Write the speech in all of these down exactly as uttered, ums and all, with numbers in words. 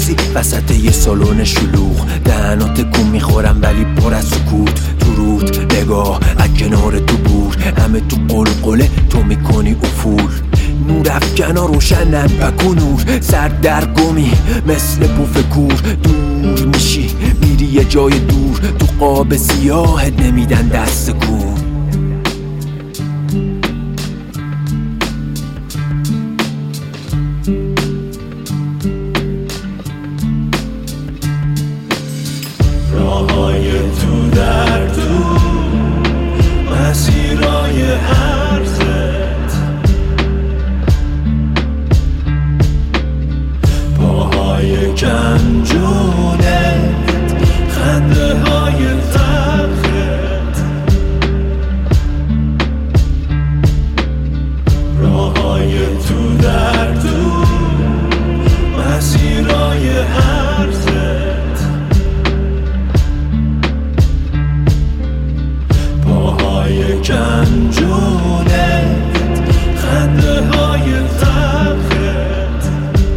عروسی وسط یه سالن شلوغ، دهنات کن میخورم ولی پر از سکوت. تو رود نگاه از کنار تو بود، همه تو قلقله تو میکنی افول. نور افکنا روشنن پکو نور، سر در گمی مثل بوف کور. دور میشی میری یه جای دور، تو قاب سیاهت نمیدن دست کن. راهای تو در تو، مسیرای عرضت، پاهای گنجونت، خنده های فخرت. راهای تو در تو، مسیرای عرضت، گنجونت، خنده های فخرت.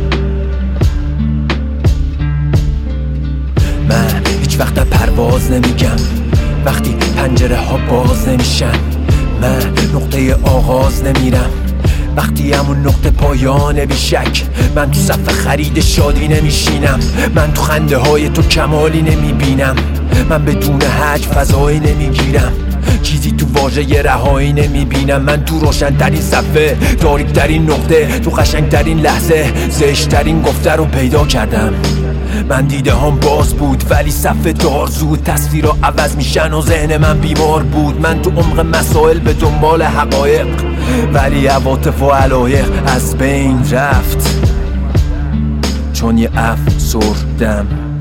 من هیچ وقت پرواز نمیگم وقتی پنجره ها باز نمیشن. من نقطه آغاز نمیرم وقتی همون نقطه پایان بیشک. من تو صف خرید شادی نمیشینم، من تو خنده های تو کمالی نمیبینم. من بدون حج فضایی نمیگیرم، چیزی تو واژه رهایی نمیبینم. من تو روشن ترین صفحه، تاریک ترین نقطه، تو قشنگ ترین لحظه زشت ترین گفته رو پیدا کردم. من دیده هم باز بود ولی صفحه دار زود، تصویرها عوض میشن و ذهن من بیمار بود. من تو عمق مسائل به دنبال حقایق ولی عواطف و علایق از بین رفت چون یه افسردم.